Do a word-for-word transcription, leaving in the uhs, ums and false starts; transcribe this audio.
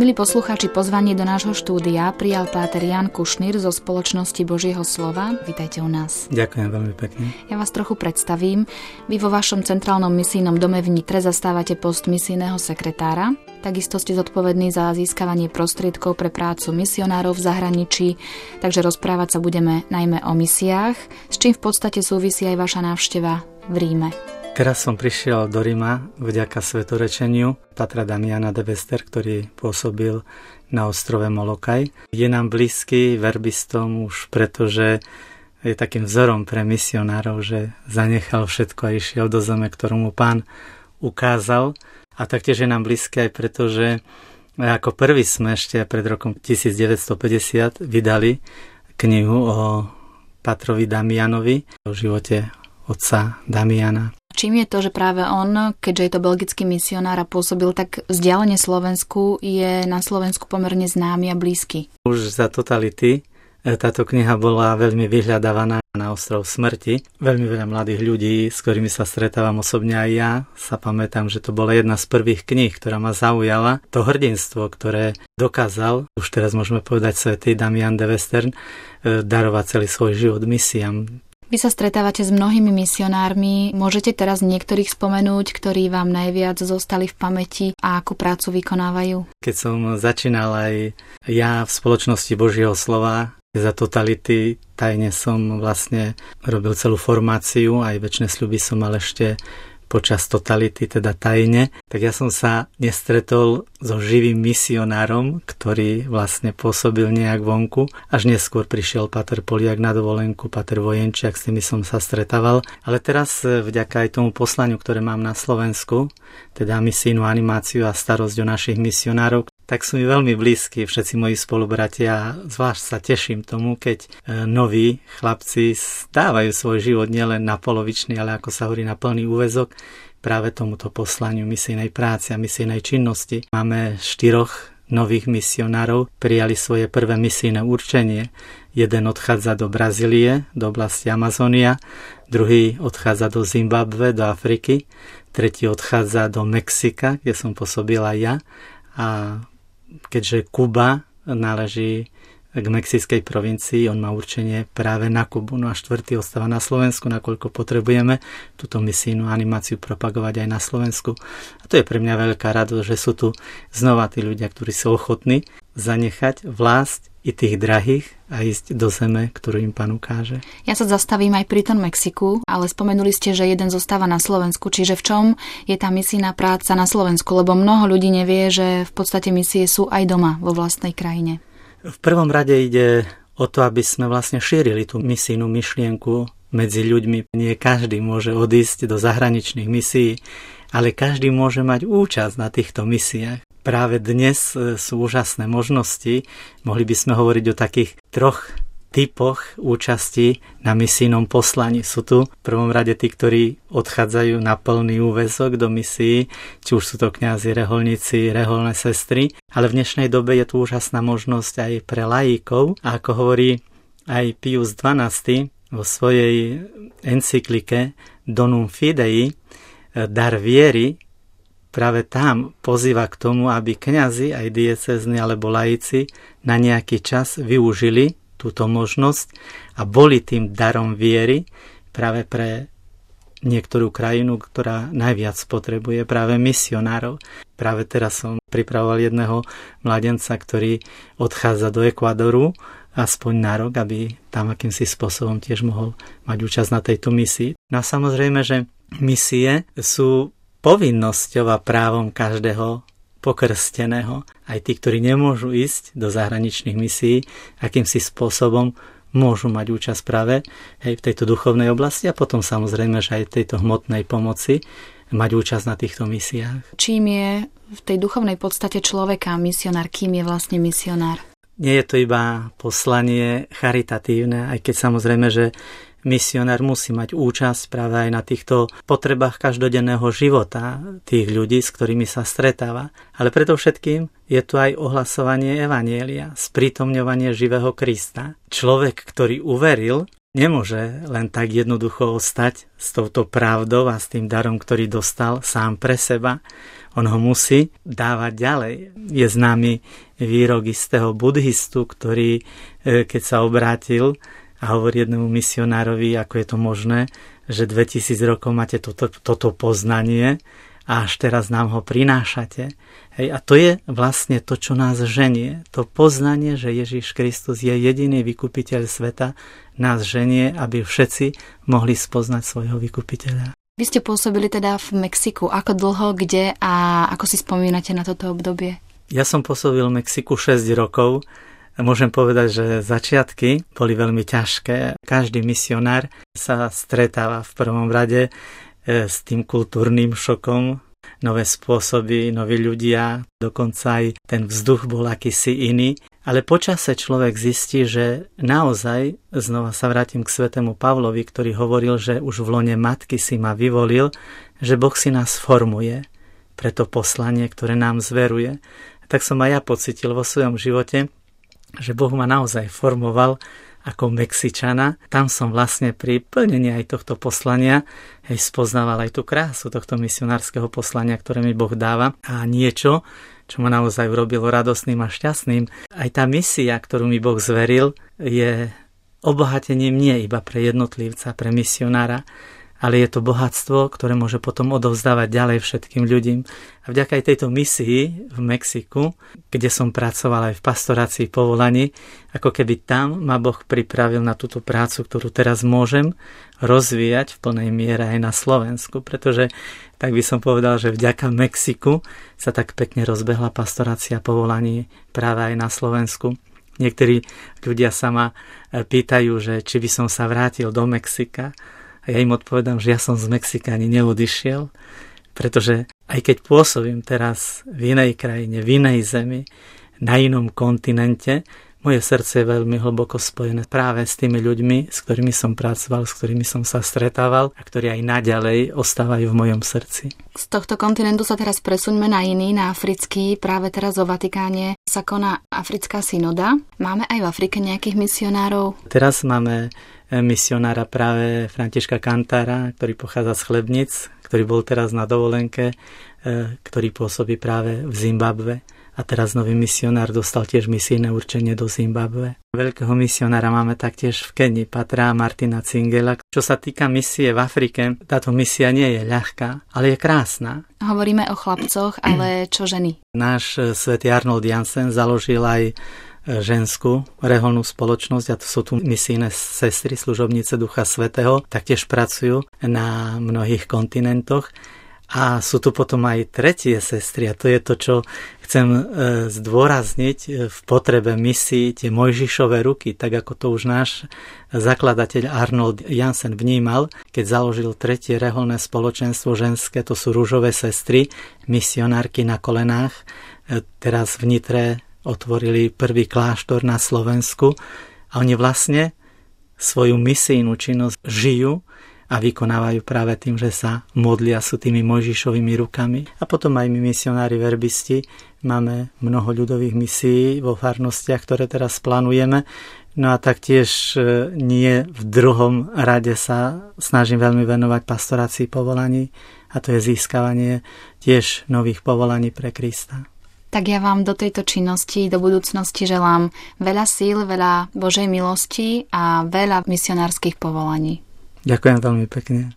Milí poslucháči, pozvanie do nášho štúdia prijal páter Ján Kušnir zo Spoločnosti Božieho slova. Vítajte u nás. Ďakujem veľmi pekne. Ja vás trochu predstavím. Vy vo vašom centrálnom misijnom dome v Nitre zastávate post misijného sekretára. Takisto ste zodpovední za získavanie prostriedkov pre prácu misionárov v zahraničí, takže rozprávať sa budeme najmä o misiách, s čím v podstate súvisí aj vaša návšteva v Ríme. Teraz som prišiel do Ríma vďaka svetorečeniu pátra Damiana de Vester, ktorý pôsobil na ostrove Molokaj. Je nám blízky verbistom už pretože je takým vzorom pre misionárov, že zanechal všetko a išiel do zeme, ktorú mu Pán ukázal. A taktiež je nám blízky aj preto, že ako prvý sme ešte pred rokom devätnásťstopäťdesiat vydali knihu o pátrovi Damianovi, o živote otca Damiana. Čím je to, že práve on, keďže je to belgický misionár a pôsobil tak vzdialene Slovensku, je na Slovensku pomerne známy a blízky? Už za totality táto kniha bola veľmi vyhľadávaná na ostrov smrti. Veľmi veľa mladých ľudí, s ktorými sa stretávam osobne aj ja, sa pamätám, že to bola jedna z prvých kníh, ktorá ma zaujala. To hrdinstvo, ktoré dokázal, už teraz môžeme povedať svätý Damian de Vester, darovať celý svoj život misiám. Vy sa stretávate s mnohými misionármi. Môžete teraz niektorých spomenúť, ktorí vám najviac zostali v pamäti a akú prácu vykonávajú? Keď som začínal aj ja v Spoločnosti Božieho slova, za totality tajne som vlastne robil celú formáciu, aj večné sľuby som mal ešte počas totality, teda tajne, tak ja som sa nestretol so živým misionárom, ktorý vlastne pôsobil nejak vonku. Až neskôr prišiel páter Poliak na dovolenku, páter Vojenčiak, s tými som sa stretával. Ale teraz vďaka aj tomu poslaniu, ktoré mám na Slovensku, teda misijnú animáciu a starosť o našich misionárov, tak sú mi veľmi blízki všetci moji spolubratia. Zvlášť sa teším tomu, keď noví chlapci dávajú svoj život nielen na polovičný, ale ako sa hovorí na plný úväzok práve tomuto poslaniu misijnej práce a misijnej činnosti. Máme štyroch nových misionárov, prijali svoje prvé misijné určenie. Jeden odchádza do Brazílie, do oblasti Amazónia, druhý odchádza do Zimbabwe, do Afriky, tretí odchádza do Mexika, kde som pôsobil aj ja. A keďže Kuba náleží k mexickej provincii, on má určenie práve na Kubu. No a štvrtý ostáva na Slovensku, nakoľko potrebujeme túto misijnú animáciu propagovať aj na Slovensku. A to je pre mňa veľká radosť, že sú tu znova tí ľudia, ktorí sú ochotní zanechať vlast i tých drahých a ísť do zeme, ktorú im Pán ukáže. Ja sa zastavím aj pri tom Mexiku, ale spomenuli ste, že jeden zostáva na Slovensku. Čiže v čom je tá misijná práca na Slovensku? Lebo mnoho ľudí nevie, že v podstate misie sú aj doma vo vlastnej krajine. V prvom rade ide o to, aby sme vlastne šírili tú misijnú myšlienku medzi ľuďmi. Nie každý môže odísť do zahraničných misií, ale každý môže mať účasť na týchto misiách. Práve dnes sú úžasné možnosti. Mohli by sme hovoriť o takých troch typoch účasti na misijnom poslaní. Sú tu v prvom rade tí, ktorí odchádzajú na plný úväzok do misií, či už sú to kňazi, reholníci, reholné sestry, ale v dnešnej dobe je tu úžasná možnosť aj pre laíkov. A ako hovorí aj Pius dvanásty vo svojej encyklike Donum Fidei, dar viery, práve tam pozýva k tomu, aby kňazi, aj diecézni alebo laici na nejaký čas využili túto možnosť a boli tým darom viery práve pre niektorú krajinu, ktorá najviac potrebuje práve misionárov. Práve teraz som pripravoval jedného mladenca, ktorý odchádza do Ekvádoru aspoň na rok, aby tam akýmsi spôsobom tiež mohol mať účasť na tejto misii. No a samozrejme, že misie sú povinnosťou a právom každého pokrsteného. Aj tí, ktorí nemôžu ísť do zahraničných misií, akýmsi spôsobom môžu mať účasť práve hej, v tejto duchovnej oblasti a potom samozrejme, že aj v tejto hmotnej pomoci mať účasť na týchto misiách. Čím je v tej duchovnej podstate človeka misionár? Kým je vlastne misionár? Nie je to iba poslanie charitatívne, aj keď samozrejme, že misionár musí mať účasť práve aj na týchto potrebách každodenného života tých ľudí, s ktorými sa stretáva. Ale predovšetkým je tu aj ohlasovanie evanjelia, sprítomňovanie živého Krista. Človek, ktorý uveril, nemôže len tak jednoducho ostať s touto pravdou a s tým darom, ktorý dostal sám pre seba. On ho musí dávať ďalej. Je známy výrok istého budhistu, ktorý, keď sa obrátil a hovorí jednému misionárovi, ako je to možné, že dvetisíc rokov máte toto, toto poznanie a až teraz nám ho prinášate. Hej, a to je vlastne to, čo nás ženie. To poznanie, že Ježiš Kristus je jediný vykupiteľ sveta, nás ženie, aby všetci mohli spoznať svojho vykupiteľa. Vy ste pôsobili teda v Mexiku. Ako dlho, kde a ako si spomínate na toto obdobie? Ja som pôsobil v Mexiku šesť rokov. Môžem povedať, že začiatky boli veľmi ťažké. Každý misionár sa stretáva v prvom rade s tým kultúrnym šokom, nové spôsoby, noví ľudia, dokonca aj ten vzduch bol akýsi iný. Ale počase človek zistí, že naozaj, znova sa vrátim k svätému Pavlovi, ktorý hovoril, že už v lone matky si ma vyvolil, že Boh si nás formuje pre to poslanie, ktoré nám zveruje. Tak som aj ja pocitil vo svojom živote, že Boh ma naozaj formoval ako Mexičana. Tam som vlastne pri plnení aj tohto poslania hej, spoznával aj tú krásu tohto misionárskeho poslania, ktoré mi Boh dáva. A niečo, čo ma naozaj urobilo radostným a šťastným. Aj tá misia, ktorú mi Boh zveril, je obohatením nie iba pre jednotlivca, pre misionára, ale je to bohatstvo, ktoré môže potom odovzdávať ďalej všetkým ľuďom. A vďaka aj tejto misii v Mexiku, kde som pracoval aj v pastorácii povolaní, ako keby tam ma Boh pripravil na túto prácu, ktorú teraz môžem rozvíjať v plnej miere aj na Slovensku, pretože tak by som povedal, že vďaka Mexiku sa tak pekne rozbehla pastorácia povolaní práve aj na Slovensku. Niektorí ľudia sa ma pýtajú, že či by som sa vrátil do Mexika. A ja im odpovedám, že ja som z Mexika ani neodišiel, pretože aj keď pôsobím teraz v inej krajine, v inej zemi, na inom kontinente, moje srdce je veľmi hlboko spojené práve s tými ľuďmi, s ktorými som pracoval, s ktorými som sa stretával a ktorí aj naďalej ostávajú v mojom srdci. Z tohto kontinentu sa teraz presuňme na iný, na africký. Práve teraz vo Vatikáne sa koná Africká synoda. Máme aj v Afrike nejakých misionárov? Teraz máme misionára práve Františka Kantára, ktorý pochádza z Chlebnic, ktorý bol teraz na dovolenke, ktorý pôsobí práve v Zimbabwe. A teraz nový misionár dostal tiež misijné určenie do Zimbabwe. Veľkého misionára máme taktiež v Kenii, Patra Martina Cingela. Čo sa týka misie v Afrike, táto misia nie je ľahká, ale je krásna. Hovoríme o chlapcoch, ale čo ženy? Náš svätý Arnold Jansen založil aj ženskú reholnú spoločnosť a to sú tu misijné sestry, služobnice Ducha Svätého, taktiež pracujú na mnohých kontinentoch a sú tu potom aj tretie sestry a to je to, čo chcem zdôrazniť v potrebe misií, tie Mojžišové ruky, tak ako to už náš zakladateľ Arnold Jansen vnímal, keď založil tretie reholné spoločenstvo ženské, to sú rúžové sestry, misionárky na kolenách, teraz v Nitre otvorili prvý kláštor na Slovensku a oni vlastne svoju misijnú činnosť žijú a vykonávajú práve tým, že sa modlia, sú tými Mojžišovými rukami. A potom aj my misionári verbisti máme mnoho ľudových misií vo farnostiach, ktoré teraz plánujeme. No a taktiež nie v druhom rade sa snažím veľmi venovať pastorácii povolaní a to je získavanie tiež nových povolaní pre Krista. Tak ja vám do tejto činnosti, do budúcnosti želám veľa síl, veľa Božej milosti a veľa misionárskych povolaní. Ďakujem veľmi pekne.